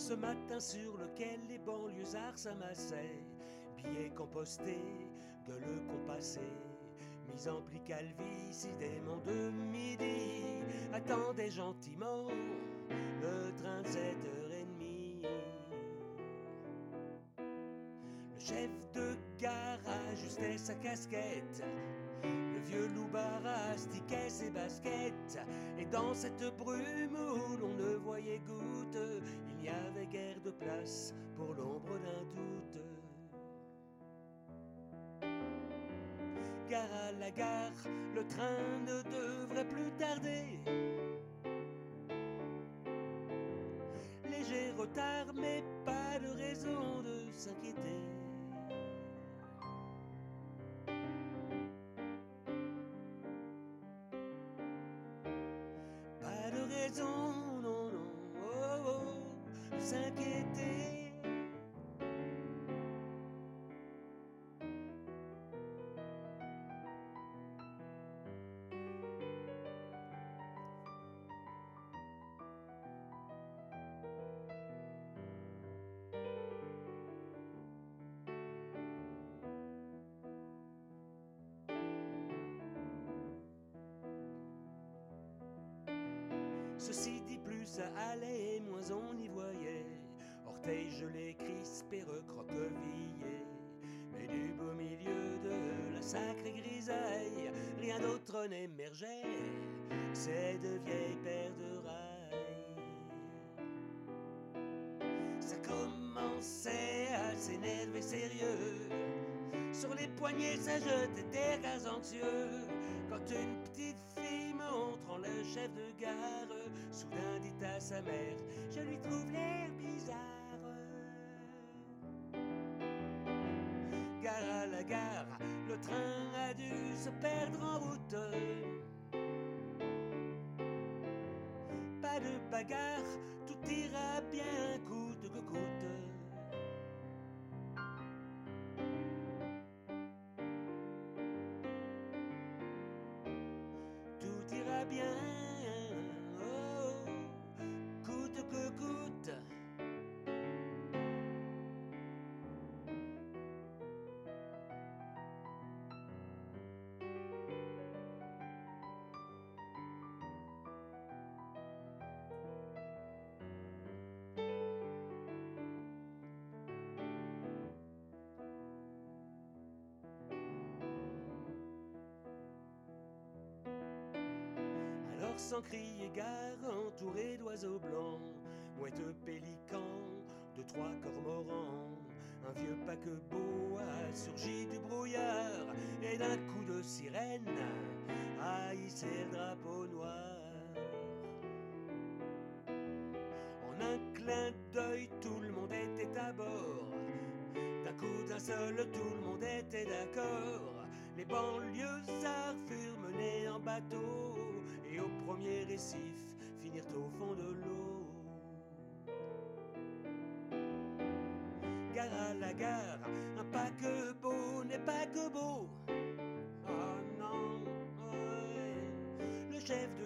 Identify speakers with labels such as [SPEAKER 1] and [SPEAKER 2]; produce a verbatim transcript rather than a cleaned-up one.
[SPEAKER 1] Ce matin sur lequel les banlieusards s'amassaient, billets compostés, gueules compassées, mise en pli calvitie décidément de midi, attendait gentiment le train de sept heures trente. Le chef de gare ajustait sa casquette, le vieux loupard astiquait ses baskets, et dans cette brume où l'on ne voyait goutte, il n'y avait guère de place pour l'ombre d'un doute. Gare à la gare, le train ne devrait plus tarder. Léger retard, mais pas de raison de s'inquiéter. Pas de raison, non, non, oh, oh, de s'inquiéter. Ceci dit, plus ça allait, moins on y voyait. Orteils gelés, crispés, recroquevillés. Mais du beau milieu de la sacrée grisaille, rien d'autre n'émergeait, c'est de vieilles paires de rails. Ça commençait à s'énerver sérieux. Sur les poignets, ça jetait des regards anxieux. Quand une petite fille montrant le chef de gare, soudain dit à sa mère: je lui trouve l'air bizarre. Gare à la gare, le train a dû se perdre en route. Pas de bagarre, tout ira bien coûte que coûte. Tout ira bien, oh, coûte que coûte. Alors sans crier gare, entouré d'oiseaux blancs, mouettes pélicans, deux trois cormorans, un vieux paquebot a surgi du brouillard, et d'un coup de sirène a hissé le drapeau noir. En un clin d'œil, tout le monde était à bord. D'un coup d'un seul, tout le monde était d'accord. Les banlieusards furent menés en bateau, et au premier récif finirent au fond de l'eau. Gare à la gare, un paquebot n'est pas que beau. Oh non, ouais. Le chef de